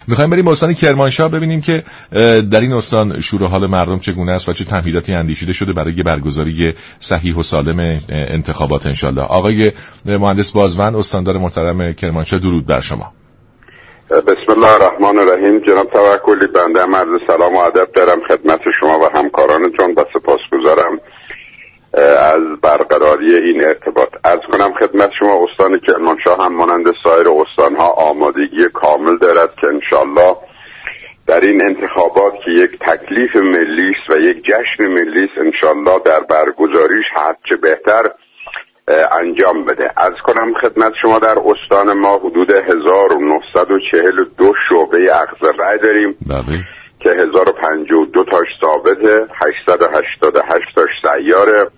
میخوایم بریم استان کرمانشاه ببینیم که در این استان شور و حال مردم چگونه است و چه تمهیداتی اندیشیده شده برای برگزاری صحیح و سالم انتخابات انشالله. آقای مهندس بازوند، استاندار محترم کرمانشاه، درود بر شما. بسم الله الرحمن الرحیم. جناب توکلی، بنده عرض سلام و ادب دارم خدمت شما و همکارانتون و سپاسگزارم از برقراری این ارتباط. عرض کنم خدمت شما استان کرمانشاه هم مانند سایر استانها آمادگی کامل دارد که انشالله در این انتخابات که یک تکلیف ملی است و یک جشن ملی است انشالله در برگزاریش هرچه بهتر انجام بده. عرض کنم خدمت شما در استان ما حدود 1942 شعبه اخذ رأی داریم که 1052 تاش ثابته، 888 تاش سیاره،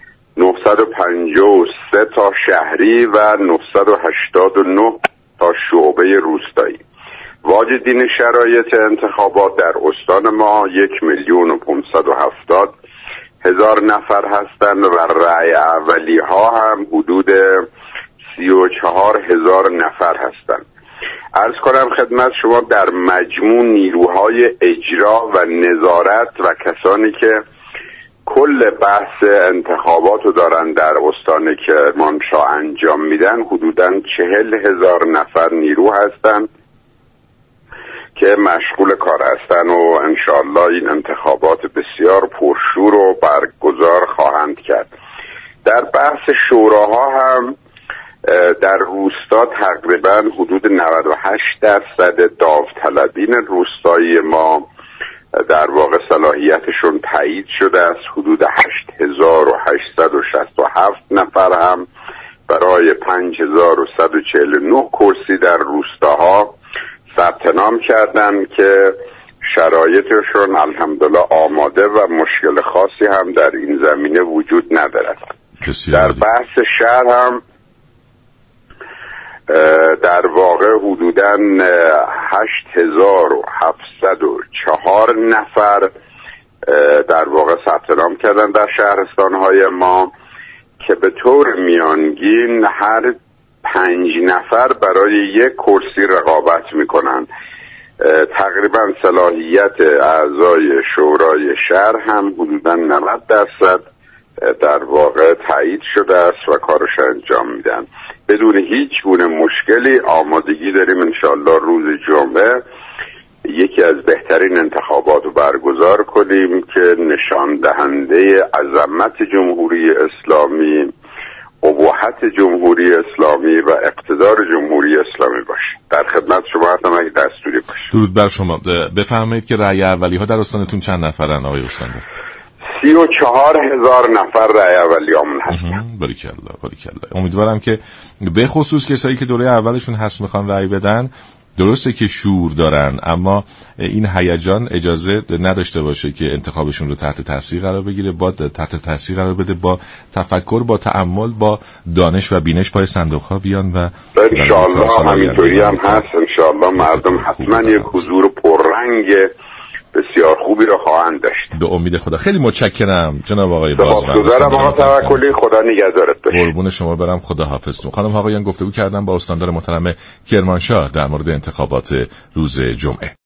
953 تا شهری و 989 تا شعبه روستایی. واجدین شرایط انتخابات در استان ما 1,570,000 نفر هستند و رأی اولی ها هم حدود 34,000 نفر هستند. عرض کنم خدمت شما در مجموع نیروهای اجرا و نظارت و کسانی که کل بحث انتخابات رو دارن در استان کرمانشاه انجام میدن حدوداً 40,000 نفر نیرو هستند که مشغول کار هستن و انشالله این انتخابات بسیار پرشور و برگزار خواهند کرد. در بحث شوراها هم در روستا تقریبا حدود 98% داوطلبین روستایی ما در واقع صلاحیتشون تایید شده است. حدود 8,867 نفر هم برای 5,149 کرسی در روستاها ثبت نام کردن که شرایطشون الحمدلله آماده و مشکل خاصی هم در این زمینه وجود ندارد. در بحث شهر هم در واقع حدوداً 8,704 نفر در واقع ثبت نام کردن در شهرستان‌های ما که به طور میانگین هر 5 نفر برای یک کرسی رقابت میکنن. تقریبا صلاحیت اعضای شورای شهر هم حدوداً 90% در واقع تایید شده است و کارش انجام میدن. بدون هیچ گونه مشکلی آمادگی داریم انشالله روز جمعه یکی از بهترین انتخابات رو برگزار کنیم که نشان دهنده عظمت جمهوری اسلامی، اباحت جمهوری اسلامی و اقتدار جمهوری اسلامی باشه. در خدمت شما هستم اگه دستوری باشه. درود بر شما. بفرمایید که رأی اولی ها در استانتون چند نفرن آقای استاندار؟ 34,000 نفر رأی اولیامون هستن. باریکلا. امیدوارم که به خصوص کسایی که دوره اولشون هست میخوان رأی بدن، درسته که شور دارن اما این هیجان اجازه نداشته باشه که انتخابشون رو تحت تاثیر قرار بگیره، با تحت تاثیر قرار بده، با تفکر، با تأمل، با دانش و بینش پای صندوق ها بیان و انشاءالله همینطوری هم هست. انشاءالله مردم حتما یک حضور پررنگ بسیار خوبی رو خواهند داشت. به امید خدا. خیلی متشکرم جناب آقای بازوند. سپاسگزارم آقا توکلی، خدا نگهدارت باشه. قربون شما برم، خدا حافظتون. خانم آقایان، گفتگو کردم با استاندار محترم کرمانشاه در مورد انتخابات روز جمعه.